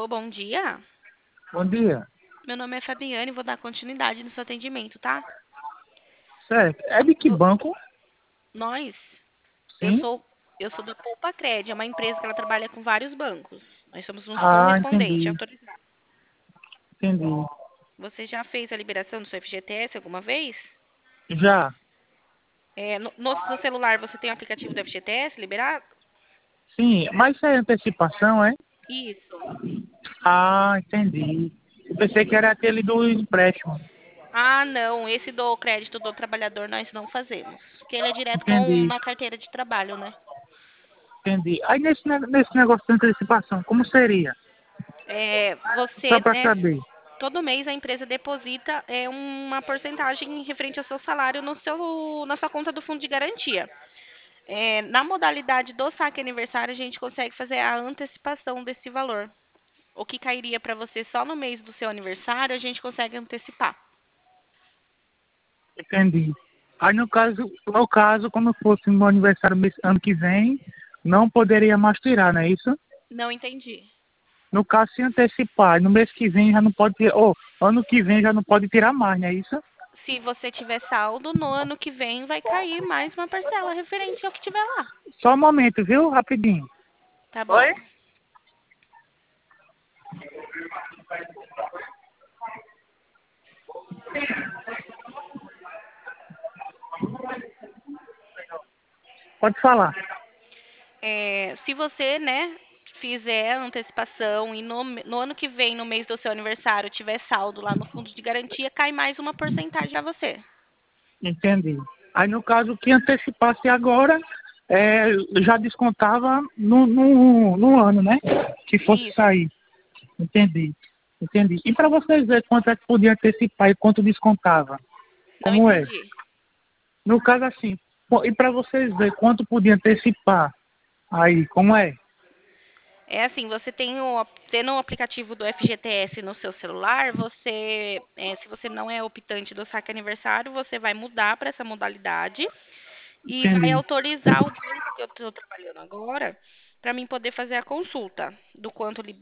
Alô, bom dia. Bom dia. Meu nome é Fabiane, vou dar continuidade no seu atendimento, tá? Certo. É de que Vo- banco? Nós, eu Sim. sou, eu sou da Poupa Cred, é uma empresa que ela trabalha com vários bancos. Nós somos um Ah, correspondente entendi. autorizado. Entendi. Você já fez a liberação do seu FGTS alguma vez? Já. No seu celular você tem o aplicativo do FGTS liberado? Sim, mas isso é antecipação, é? Isso. Ah, entendi. Eu pensei que era aquele do empréstimo. Ah, não, esse do crédito do trabalhador nós não fazemos. Porque ele é direto com Entendi. uma carteira de trabalho, né? Entendi. Aí nesse negócio de antecipação, como seria? Só Você, para né, saber. todo mês a empresa deposita uma porcentagem referente ao seu salário na sua conta do fundo de garantia. Na modalidade do saque aniversário, a gente consegue fazer a antecipação desse valor. O que cairia para você só no mês do seu aniversário, a gente consegue antecipar. Entendi. Aí no caso, como fosse meu aniversário ano que vem, não poderia mais tirar, não é isso? Não entendi. No caso, se antecipar, no mês que vem já não pode tirar, ou ano que vem já não pode tirar mais, não é isso? Se você tiver saldo, no ano que vem vai cair mais uma parcela referente ao que tiver lá. Só um momento, viu? Rapidinho. Tá bom. Oi? Pode falar. Se você, né, fizer a antecipação e no ano que vem, no mês do seu aniversário, tiver saldo lá no fundo de garantia, cai mais uma porcentagem a você. Entendi. Aí, no caso, que antecipasse agora, já descontava no ano, né? Que fosse Isso. sair. Entendi. Entendi. E para vocês verem quanto é que podia antecipar e quanto descontava? Não Como é? entendi. No caso, assim, e para vocês verem quanto podia antecipar? Aí, como é? É assim, você tendo o aplicativo do FGTS no seu celular, se você não é optante do saque aniversário, você vai mudar para essa modalidade e vai Entendi. autorizar o banco que eu estou trabalhando agora para mim poder fazer a consulta do quanto